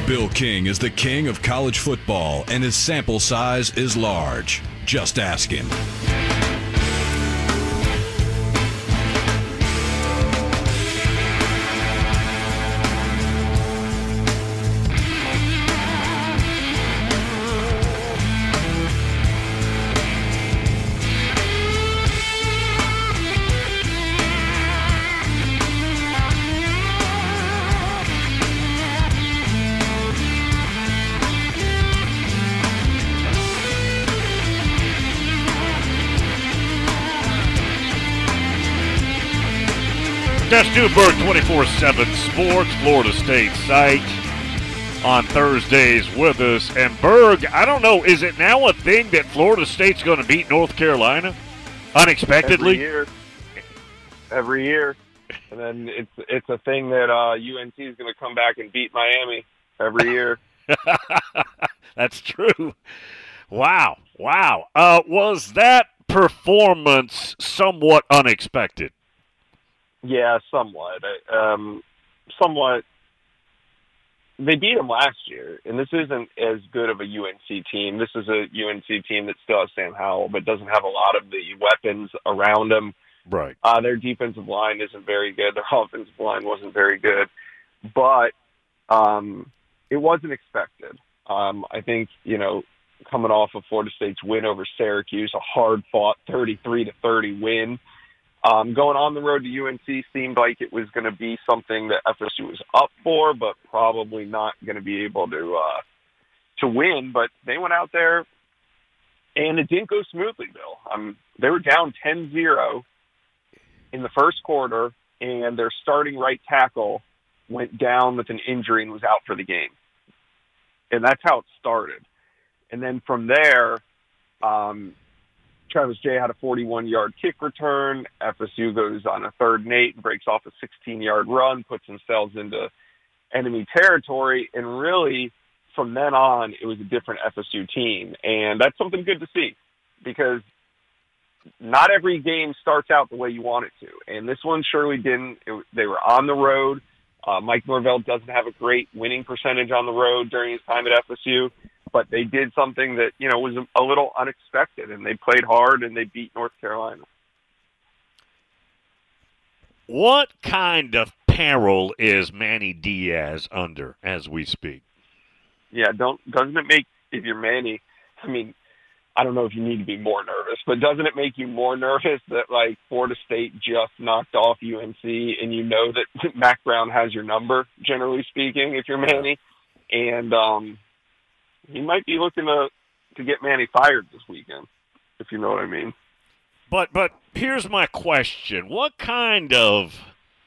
Bill King is the king of college football, and his sample size is large. Just ask him. That's Newberg 24/7 Sports, Florida State site on Thursdays with us. And Berg, I don't know, is it now a thing that Florida State's going to beat North Carolina unexpectedly? Every year. And then it's a thing that UNC is going to come back and beat Miami every year. That's true. Wow. Was that performance somewhat unexpected? Yeah, somewhat. Somewhat. They beat them last year, and this isn't as good of a UNC team. This is a UNC team that still has Sam Howell, but doesn't have a lot of the weapons around them. Right. Their defensive line isn't very good. Their offensive line wasn't very good. But it wasn't expected. I think, coming off of Florida State's win over Syracuse, a hard-fought 33-30 win, going on the road to UNC seemed like it was going to be something that FSU was up for, but probably not going to be able to win. But they went out there, and it didn't go smoothly, Bill. They were down 10-0 in the first quarter, and their starting right tackle went down with an injury and was out for the game. And that's how it started. And then from there, Travis Jay had a 41-yard kick return. FSU goes on a 3rd and 8 and breaks off a 16-yard run, puts themselves into enemy territory. And really, from then on, it was a different FSU team. And that's something good to see because not every game starts out the way you want it to. And this one surely didn't. They were on the road. Mike Norvell doesn't have a great winning percentage on the road during his time at FSU. But they did something that, was a little unexpected, and they played hard, and they beat North Carolina. What kind of peril is Manny Diaz under as we speak? Yeah, doesn't it make, if you're Manny, I don't know if you need to be more nervous, but doesn't it make you more nervous that, Florida State just knocked off UNC, and you know that Mac Brown has your number, generally speaking, if you're Manny? And, he might be looking to get Manny fired this weekend, if you know what I mean. But here's my question. What kind of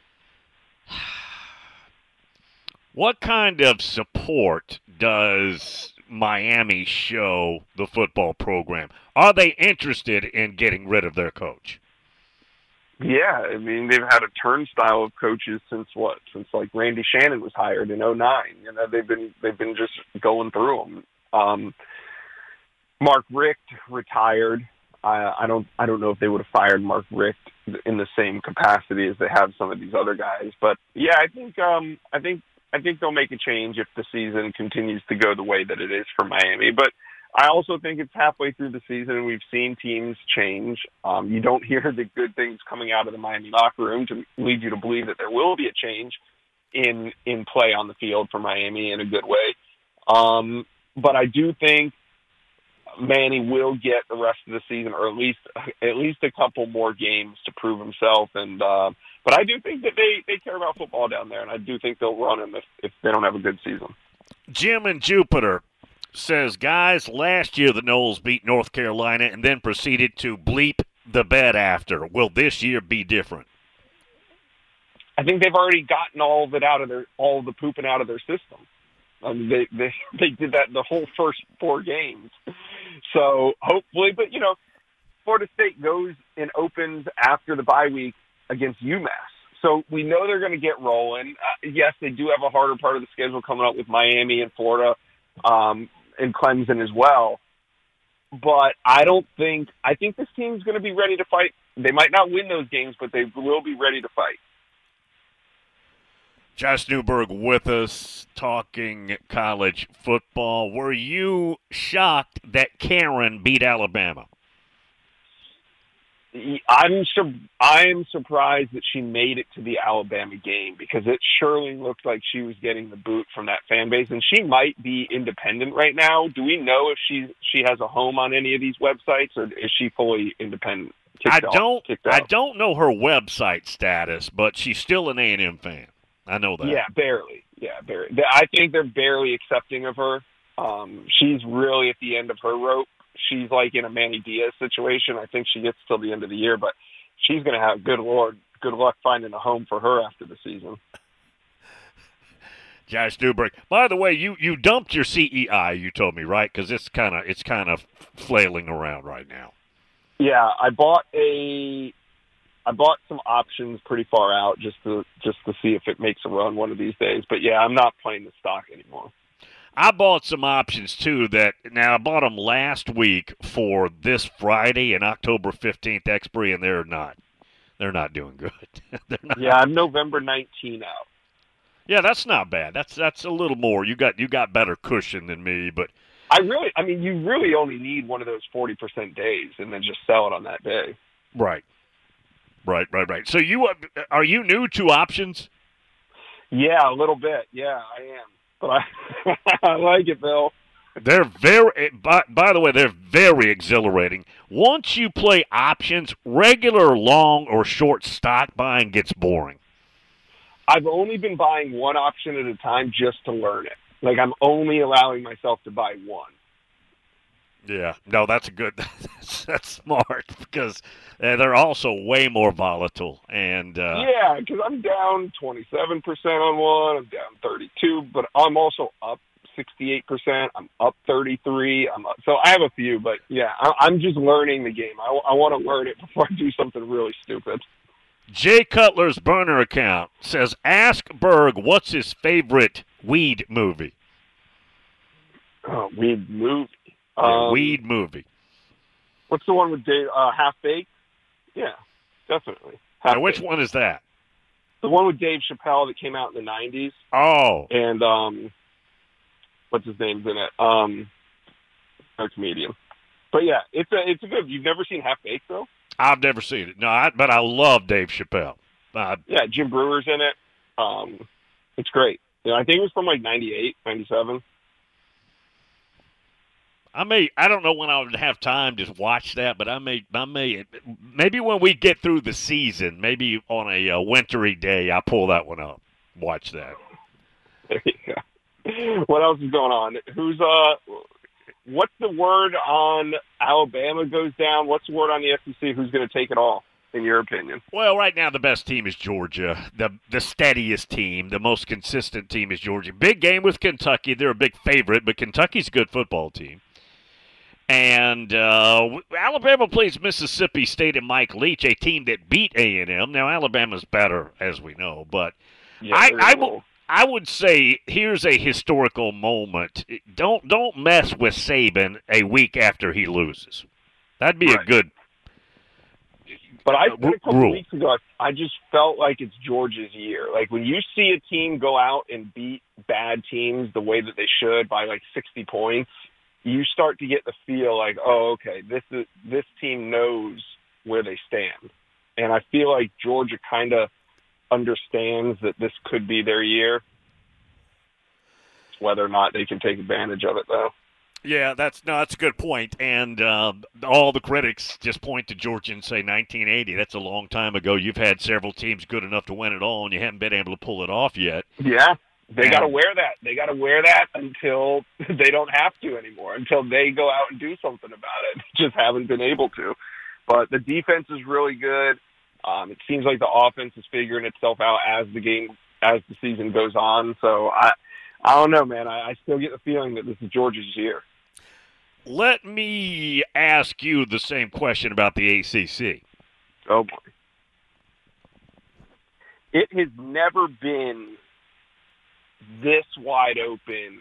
support does Miami show the football program? Are they interested in getting rid of their coach? Yeah, they've had a turnstile of coaches since Randy Shannon was hired in 2009. They've been just going through them. Mark Richt retired. I don't know if they would have fired Mark Richt in the same capacity as they have some of these other guys. But yeah, I think they'll make a change if the season continues to go the way that it is for Miami. But I also think it's halfway through the season, and we've seen teams change. You don't hear the good things coming out of the Miami locker room to lead you to believe that there will be a change in play on the field for Miami in a good way. But I do think Manny will get the rest of the season, or at least a couple more games to prove himself. And but I do think that they care about football down there, and I do think they'll run him if they don't have a good season. Jim in Jupiter says, guys, last year the Noles beat North Carolina and then proceeded to bleep the bed after. Will this year be different? I think they've already gotten all the pooping out of their system. They did that the whole first 4 games. So hopefully, but Florida State goes and opens after the bye week against UMass. So we know they're going to get rolling. Yes, they do have a harder part of the schedule coming up with Miami and Florida, and Clemson as well. But I think this team's going to be ready to fight. They might not win those games, but they will be ready to fight. Josh Newberg with us talking college football. Were you shocked that Karen beat Alabama? I'm surprised that she made it to the Alabama game because it surely looked like she was getting the boot from that fan base, and she might be independent right now. Do we know if she has a home on any of these websites, or is she fully independent? I don't know her website status, but she's still an A&M fan. I know that. Yeah, barely. I think they're barely accepting of her. She's really at the end of her rope. She's like in a Manny Diaz situation. I think she gets till the end of the year, but she's going to have, good luck finding a home for her after the season. Josh Newberg. By the way, you dumped your CEI. You told me, right? Because it's kind of flailing around right now. Yeah, I bought some options pretty far out just to see if it makes a run one of these days. But yeah, I'm not playing the stock anymore. I bought some options too. Now I bought them last week for this Friday and October 15th expiry, and they're not doing good. They're not. Yeah, I'm November 19 out. Yeah, that's not bad. That's a little more. You got better cushion than me, but you really only need one of those 40% days, and then just sell it on that day. Right. So are you new to options? Yeah, a little bit. Yeah, I am. But I like it, Bill. They're by the way, they're very exhilarating. Once you play options, regular long or short stock buying gets boring. I've only been buying one option at a time just to learn it. Like, I'm only allowing myself to buy one. Yeah, no, that's that's smart because they're also way more volatile. And yeah, because I'm down 27% on one, I'm down 32%, but I'm also up 68%. I'm up 33%. So I have a few, but yeah, I'm just learning the game. I want to learn it before I do something really stupid. Jay Cutler's burner account says, ask Berg what's his favorite weed movie. Oh, weed movie. Weed movie. What's the one with Dave, Half Baked? Yeah, definitely. Now, which one is that? The one with Dave Chappelle that came out in the 90s. Oh. And what's his name's in it? A comedian. But yeah, it's a good. You've never seen Half Baked though? I've never seen it. No, but I love Dave Chappelle. Yeah, Jim Brewer's in it. It's great. I think it was from like 98, 97. I don't know when I would have time to watch that, but I may, maybe when we get through the season, maybe on a wintry day, I'll pull that one up, watch that. Yeah. What else is going on? What's the word on Alabama goes down? What's the word on the SEC? Who's going to take it all, in your opinion? Well, right now the best team is Georgia. The steadiest team, the most consistent team is Georgia. Big game with Kentucky. They're a big favorite, but Kentucky's a good football team. And Alabama plays Mississippi State and Mike Leach, a team that beat A&M. Now, Alabama's better, as we know, but yeah, I would say here's a historical moment. Don't mess with Saban a week after he loses. That'd be a good But I said a couple rule. Weeks ago, I just felt like it's Georgia's year. Like, when you see a team go out and beat bad teams the way that they should by like 60 points, you start to get the feel like, oh, okay, this team knows where they stand. And I feel like Georgia kind of understands that this could be their year. Whether or not they can take advantage of it, though. Yeah, that's a good point. And all the critics just point to Georgia and say 1980. That's a long time ago. You've had several teams good enough to win it all, and you haven't been able to pull it off yet. Yeah. They got to wear that. They got to wear that until they don't have to anymore, until they go out and do something about it. Just haven't been able to. But the defense is really good. It seems like the offense is figuring itself out as the season goes on. So I don't know, man. I still get the feeling that this is Georgia's year. Let me ask you the same question about the ACC. Oh, boy. It has never been this wide open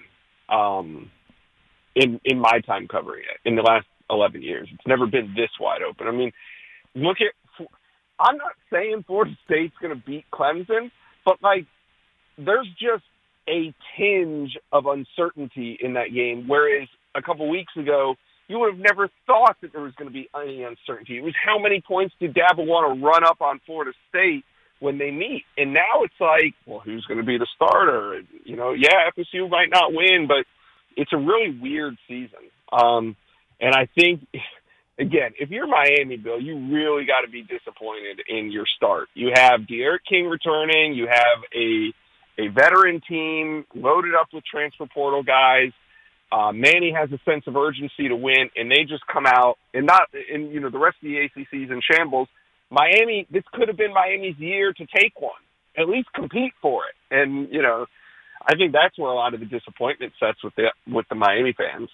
in my time covering it in the last 11 years. It's never been this wide open. I mean, I'm not saying Florida State's going to beat Clemson, but like there's just a tinge of uncertainty in that game, whereas a couple weeks ago, you would have never thought that there was going to be any uncertainty. It was how many points did Dabo want to run up on Florida State when they meet? And now it's like, well, who's going to be the starter? Yeah, FSU might not win, but it's a really weird season. And I think, again, if you're Miami, Bill, you really got to be disappointed in your start. You have De'Aaron King returning. You have a veteran team loaded up with transfer portal guys. Manny has a sense of urgency to win, and they just come out and the rest of the ACC is in shambles. Miami, this could have been Miami's year to take one, at least compete for it. And, I think that's where a lot of the disappointment sets with the Miami fans.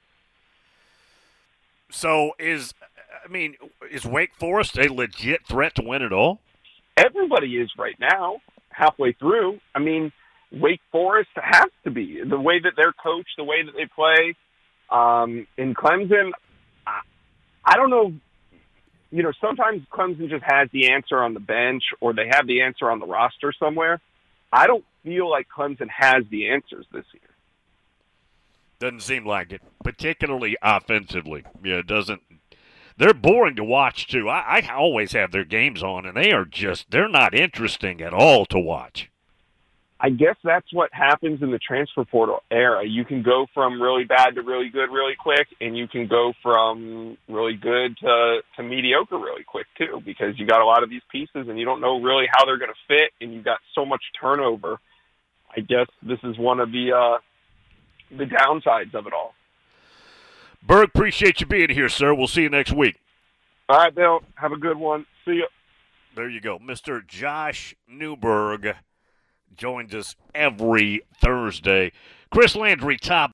So is Wake Forest a legit threat to win it all? Everybody is right now, halfway through. I mean, Wake Forest has to be. The way that they're coached, the way that they play. In Clemson, I don't know. Sometimes Clemson just has the answer on the bench or they have the answer on the roster somewhere. I don't feel like Clemson has the answers this year. Doesn't seem like it, particularly offensively. Yeah, it doesn't. They're boring to watch, too. I always have their games on, and they're not interesting at all to watch. I guess that's what happens in the transfer portal era. You can go from really bad to really good really quick, and you can go from really good to mediocre really quick, too, because you got a lot of these pieces, and you don't know really how they're going to fit, and you've got so much turnover. I guess this is one of the downsides of it all. Berg, appreciate you being here, sir. We'll see you next week. All right, Bill. Have a good one. See you. There you go. Mr. Josh Newberg joins us every Thursday. Chris Landry, top